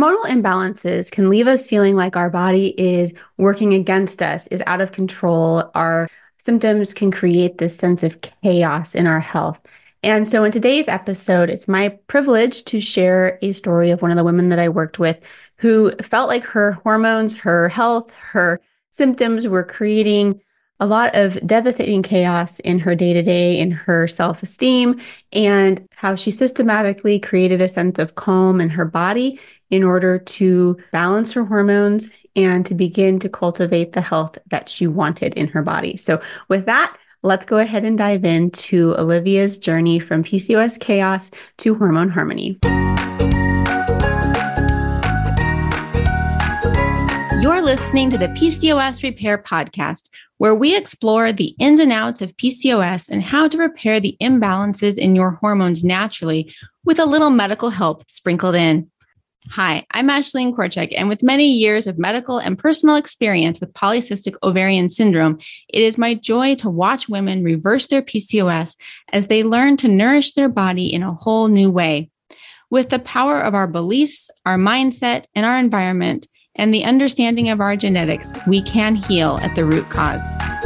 Hormonal imbalances can leave us feeling like our body is working against us, is out of control. Our symptoms can create this sense of chaos in our health. And so in today's episode, it's my privilege to share a story of one of the women that I worked with who felt like her hormones, her health, her symptoms were creating a lot of devastating chaos in her day-to-day, in her self-esteem, and how she systematically created a sense of calm in her body in order to balance her hormones and to begin to cultivate the health that she wanted in her body. So with that, let's go ahead and dive into Olivia's journey from PCOS chaos to hormone harmony. You're listening to the PCOS Repair Podcast, where we explore the ins and outs of PCOS and how to repair the imbalances in your hormones naturally with a little medical help sprinkled in. Hi, I'm Ashleen Korchek, and with many years of medical and personal experience with polycystic ovarian syndrome, it is my joy to watch women reverse their PCOS as they learn to nourish their body in a whole new way. With the power of our beliefs, our mindset, and our environment, and the understanding of our genetics, we can heal at the root cause.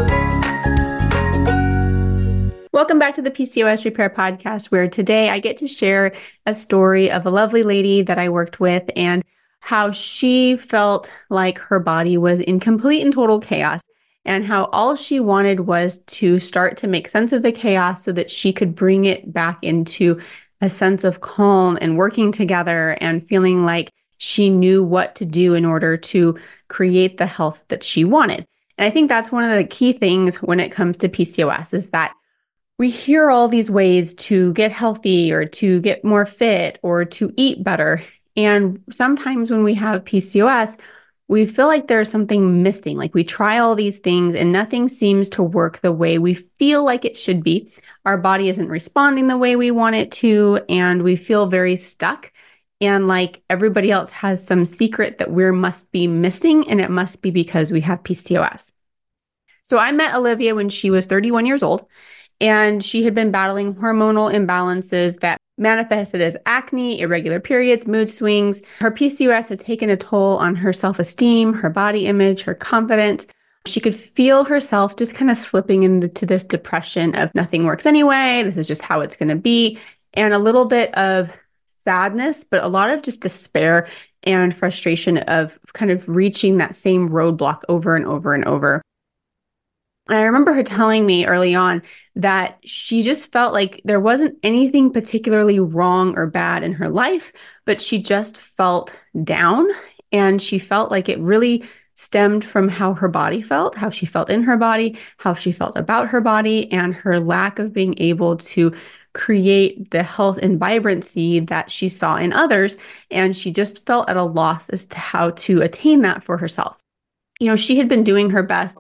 Welcome back to the PCOS Repair Podcast, where today I get to share a story of a lovely lady that I worked with and how she felt like her body was in complete and total chaos, and how all she wanted was to start to make sense of the chaos so that she could bring it back into a sense of calm and working together and feeling like she knew what to do in order to create the health that she wanted. And I think that's one of the key things when it comes to PCOS is that we hear all these ways to get healthy or to get more fit or to eat better. And sometimes when we have PCOS, we feel like there's something missing. Like we try all these things and nothing seems to work the way we feel like it should be. Our body isn't responding the way we want it to, and we feel very stuck. And like everybody else has some secret that we must be missing, and it must be because we have PCOS. So I met Olivia when she was 31 years old, and she had been battling hormonal imbalances that manifested as acne, irregular periods, mood swings. Her PCOS had taken a toll on her self-esteem, her body image, her confidence. She could feel herself just kind of slipping into this depression of nothing works anyway, this is just how it's going to be, and a little bit of sadness, but a lot of just despair and frustration of kind of reaching that same roadblock over and over and over. And I remember her telling me early on that she just felt like there wasn't anything particularly wrong or bad in her life, but she just felt down, and she felt like it really stemmed from how her body felt, how she felt in her body, how she felt about her body, and her lack of being able to create the health and vibrancy that she saw in others. And she just felt at a loss as to how to attain that for herself. You know, she had been doing her best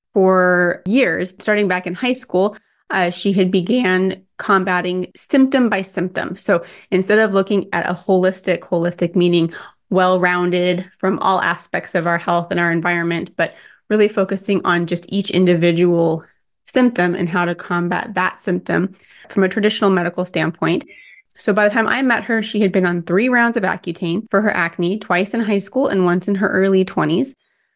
for years, starting back in high school. She had began combating symptom by symptom. So instead of looking at a holistic meaning well-rounded from all aspects of our health and our environment, but really focusing on just each individual symptom and how to combat that symptom from a traditional medical standpoint. So by the time I met her, she had been on 3 rounds of Accutane for her acne, twice in high school and once in her early 20s.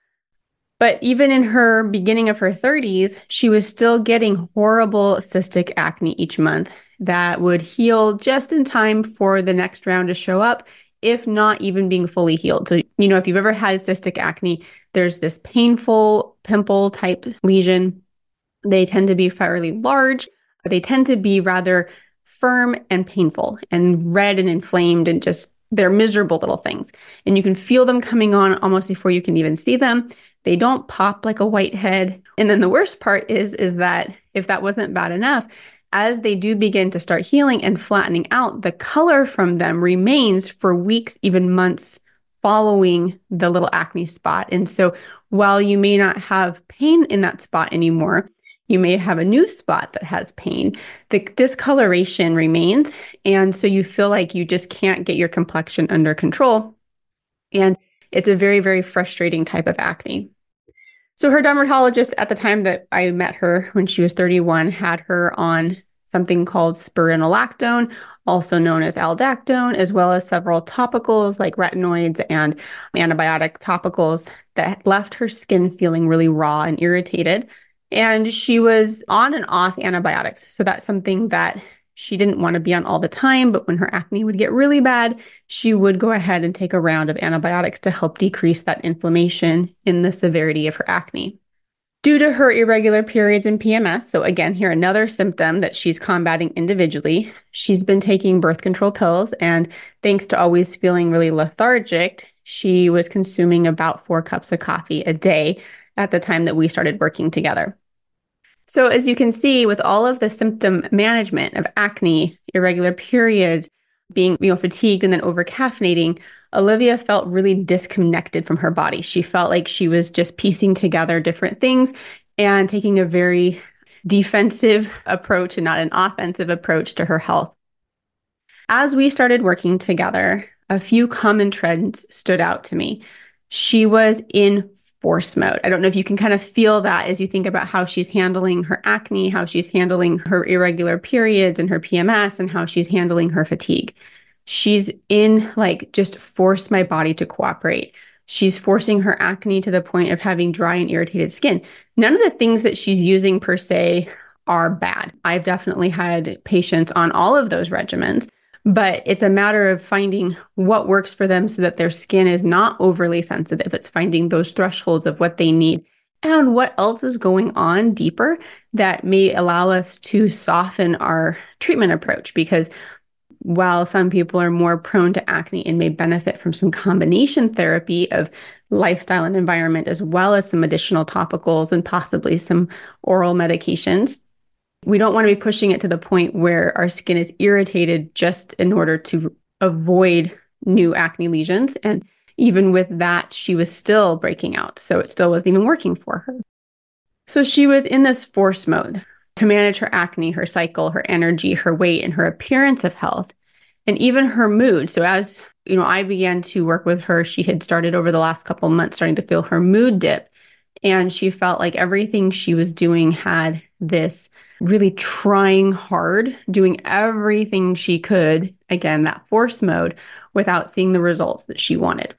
But even in her beginning of her 30s, she was still getting horrible cystic acne each month that would heal just in time for the next round to show up, if not even being fully healed. So, you know, if you've ever had cystic acne, there's this painful pimple type lesion. They tend to be fairly large. They tend to be rather firm and painful and red and inflamed, and just they're miserable little things. And you can feel them coming on almost before you can even see them. They don't pop like a whitehead. And then the worst part is that if that wasn't bad enough, as they do begin to start healing and flattening out, the color from them remains for weeks, even months following the little acne spot. And so while you may not have pain in that spot anymore, you may have a new spot that has pain. The discoloration remains. And so you feel like you just can't get your complexion under control. And it's a very, very frustrating type of acne. So her dermatologist at the time that I met her when she was 31 had her on something called spironolactone, also known as aldactone, as well as several topicals like retinoids and antibiotic topicals that left her skin feeling really raw and irritated. And she was on and off antibiotics. So that's something that she didn't want to be on all the time, but when her acne would get really bad, she would go ahead and take a round of antibiotics to help decrease that inflammation in the severity of her acne. Due to her irregular periods and PMS, so again, here another symptom that she's combating individually, she's been taking birth control pills, and thanks to always feeling really lethargic, she was consuming about 4 cups of coffee a day at the time that we started working together. So as you can see, with all of the symptom management of acne, irregular periods, being fatigued and then over caffeinating, Olivia felt really disconnected from her body. She felt like she was just piecing together different things and taking a very defensive approach and not an offensive approach to her health. As we started working together, a few common trends stood out to me. She was in force mode. I don't know if you can kind of feel that as you think about how she's handling her acne, how she's handling her irregular periods and her PMS, and how she's handling her fatigue. She's in just force my body to cooperate. She's forcing her acne to the point of having dry and irritated skin. None of the things that she's using per se are bad. I've definitely had patients on all of those regimens. But it's a matter of finding what works for them so that their skin is not overly sensitive. It's finding those thresholds of what they need and what else is going on deeper that may allow us to soften our treatment approach. Because while some people are more prone to acne and may benefit from some combination therapy of lifestyle and environment, as well as some additional topicals and possibly some oral medications, we don't want to be pushing it to the point where our skin is irritated just in order to avoid new acne lesions. And even with that, she was still breaking out. So it still wasn't even working for her. So she was in this force mode to manage her acne, her cycle, her energy, her weight, and her appearance of health, and even her mood. So as I began to work with her, she had started over the last couple of months starting to feel her mood dip. And she felt like everything she was doing had this really trying hard, doing everything she could, again, that force mode, without seeing the results that she wanted.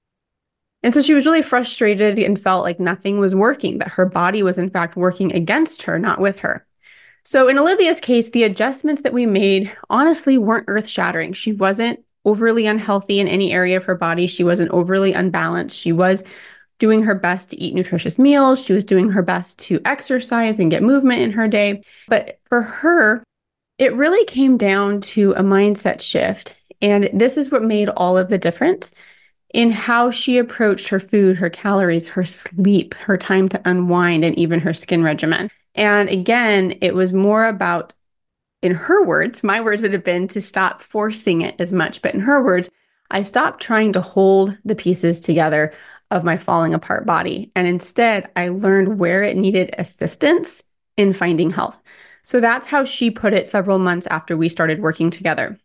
And so she was really frustrated and felt like nothing was working, that her body was in fact working against her, not with her. So in Olivia's case, the adjustments that we made honestly weren't earth-shattering. She wasn't overly unhealthy in any area of her body. She wasn't overly unbalanced. She was doing her best to eat nutritious meals. She was doing her best to exercise and get movement in her day. But for her, it really came down to a mindset shift. And this is what made all of the difference in how she approached her food, her calories, her sleep, her time to unwind, and even her skin regimen. And again, it was more about, in her words, my words would have been to stop forcing it as much. But in her words, I stopped trying to hold the pieces together of my falling apart body. And instead, I learned where it needed assistance in finding health. So that's how she put it several months after we started working together.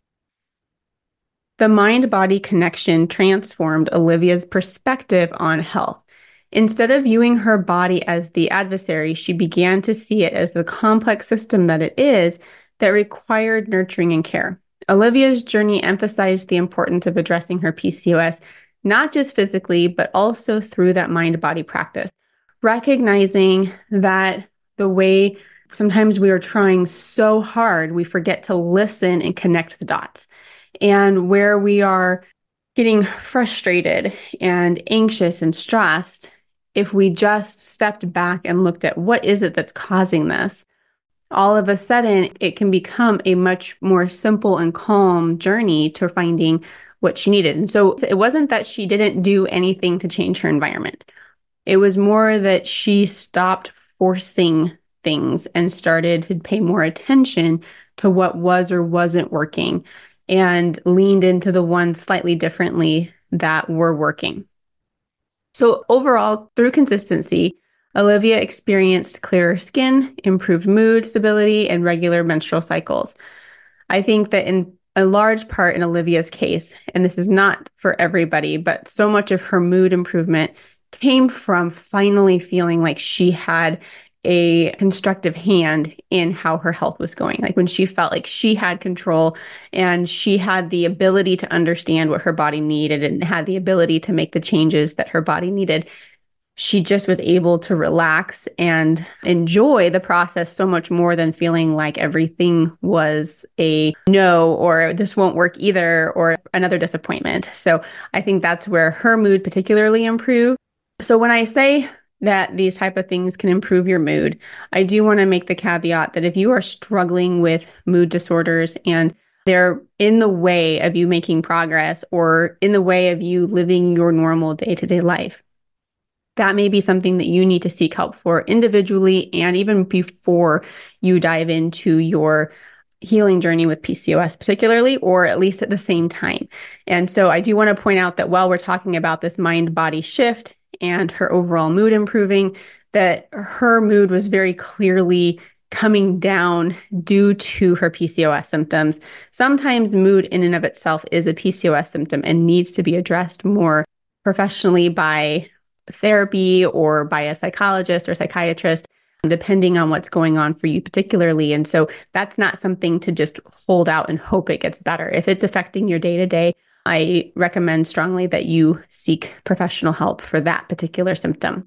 The mind-body connection transformed Olivia's perspective on health. Instead of viewing her body as the adversary, she began to see it as the complex system that it is that required nurturing and care. Olivia's journey emphasized the importance of addressing her PCOS, not just physically, but also through that mind-body practice, recognizing that the way sometimes we are trying so hard, we forget to listen and connect the dots. And where we are getting frustrated and anxious and stressed, if we just stepped back and looked at what is it that's causing this, all of a sudden it can become a much more simple and calm journey to finding what she needed. And so it wasn't that she didn't do anything to change her environment. It was more that she stopped forcing things and started to pay more attention to what was or wasn't working and leaned into the ones slightly differently that were working. So overall, through consistency, Olivia experienced clearer skin, improved mood stability, and regular menstrual cycles. I think that in a large part in Olivia's case, and this is not for everybody, but so much of her mood improvement came from finally feeling like she had a constructive hand in how her health was going. Like when she felt like she had control and she had the ability to understand what her body needed and had the ability to make the changes that her body needed, she just was able to relax and enjoy the process so much more than feeling like everything was a no, or this won't work either, or another disappointment. So I think that's where her mood particularly improved. So when I say that these type of things can improve your mood, I do want to make the caveat that if you are struggling with mood disorders and they're in the way of you making progress or in the way of you living your normal day-to-day life, that may be something that you need to seek help for individually and even before you dive into your healing journey with PCOS particularly, or at least at the same time. And so I do want to point out that while we're talking about this mind-body shift and her overall mood improving, that her mood was very clearly coming down due to her PCOS symptoms. Sometimes mood in and of itself is a PCOS symptom and needs to be addressed more professionally by therapy or by a psychologist or psychiatrist, depending on what's going on for you particularly. And so that's not something to just hold out and hope it gets better. If it's affecting your day to day, I recommend strongly that you seek professional help for that particular symptom.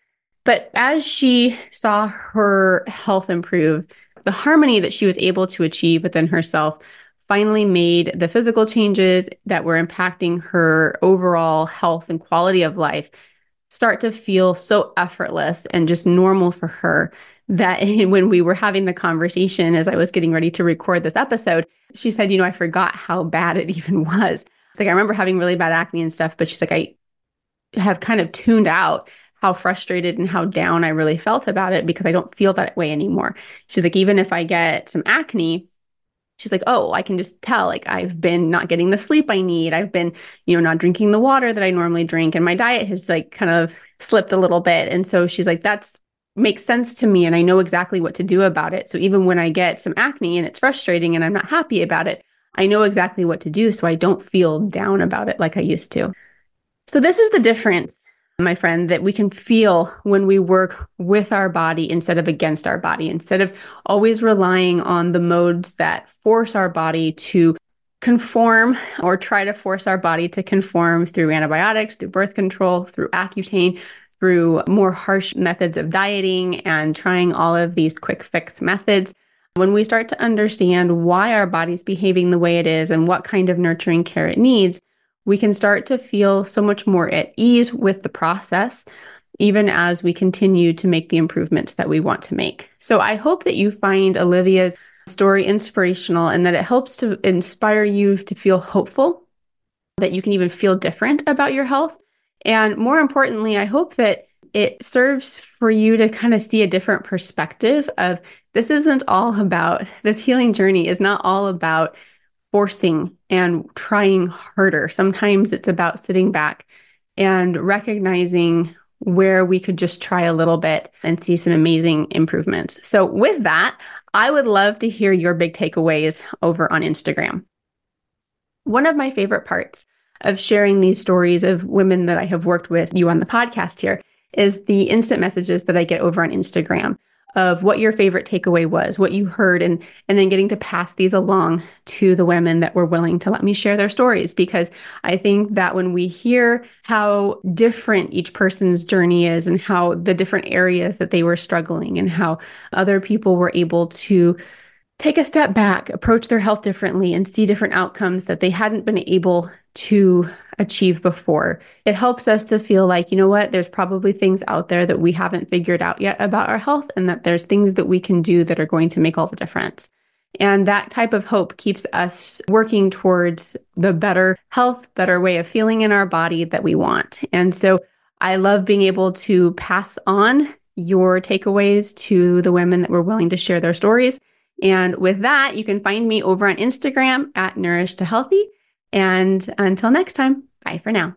But as she saw her health improve, the harmony that she was able to achieve within herself finally made the physical changes that were impacting her overall health and quality of life start to feel so effortless and just normal for her that when we were having the conversation, as I was getting ready to record this episode, she said, I forgot how bad it even was. It's like, I remember having really bad acne and stuff, but she's like, I have kind of tuned out how frustrated and how down I really felt about it because I don't feel that way anymore. She's like, even if I get some acne, she's like, oh, I can just tell, like, I've been not getting the sleep I need. I've been, not drinking the water that I normally drink. And my diet has like kind of slipped a little bit. And so she's like, that's makes sense to me. And I know exactly what to do about it. So even when I get some acne and it's frustrating and I'm not happy about it, I know exactly what to do. So I don't feel down about it like I used to. So this is the difference, my friend, that we can feel when we work with our body instead of against our body, instead of always relying on the modes that force our body to conform or try to force our body to conform through antibiotics, through birth control, through Accutane, through more harsh methods of dieting and trying all of these quick fix methods. When we start to understand why our body's behaving the way it is and what kind of nurturing care it needs, we can start to feel so much more at ease with the process, even as we continue to make the improvements that we want to make. So I hope that you find Olivia's story inspirational and that it helps to inspire you to feel hopeful, that you can even feel different about your health. And more importantly, I hope that it serves for you to kind of see a different perspective of this healing journey is not all about forcing and trying harder. Sometimes it's about sitting back and recognizing where we could just try a little bit and see some amazing improvements. So with that, I would love to hear your big takeaways over on Instagram. One of my favorite parts of sharing these stories of women that I have worked with you on the podcast here is the instant messages that I get over on Instagram of what your favorite takeaway was, what you heard, and then getting to pass these along to the women that were willing to let me share their stories. Because I think that when we hear how different each person's journey is and how the different areas that they were struggling and how other people were able to take a step back, approach their health differently, and see different outcomes that they hadn't been able to achieve before. It helps us to feel like, there's probably things out there that we haven't figured out yet about our health, and that there's things that we can do that are going to make all the difference. And that type of hope keeps us working towards the better health, better way of feeling in our body that we want. And so I love being able to pass on your takeaways to the women that were willing to share their stories. And with that, you can find me over on Instagram at Nourish to Healthy. And until next time, bye for now.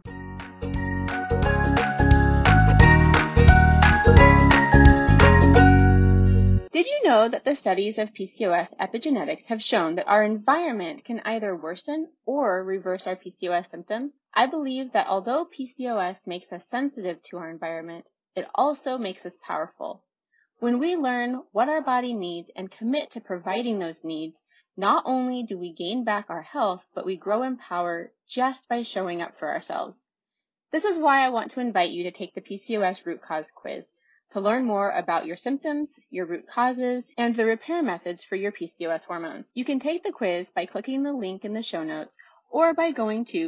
Did you know that the studies of PCOS epigenetics have shown that our environment can either worsen or reverse our PCOS symptoms? I believe that although PCOS makes us sensitive to our environment, it also makes us powerful. When we learn what our body needs and commit to providing those needs, not only do we gain back our health, but we grow in power just by showing up for ourselves. This is why I want to invite you to take the PCOS root cause quiz to learn more about your symptoms, your root causes, and the repair methods for your PCOS hormones. You can take the quiz by clicking the link in the show notes or by going to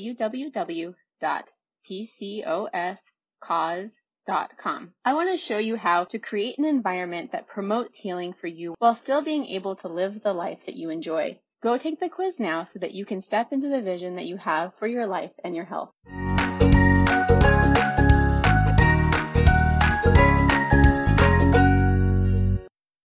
www.pcoscause.com. I want to show you how to create an environment that promotes healing for you while still being able to live the life that you enjoy. Go take the quiz now so that you can step into the vision that you have for your life and your health.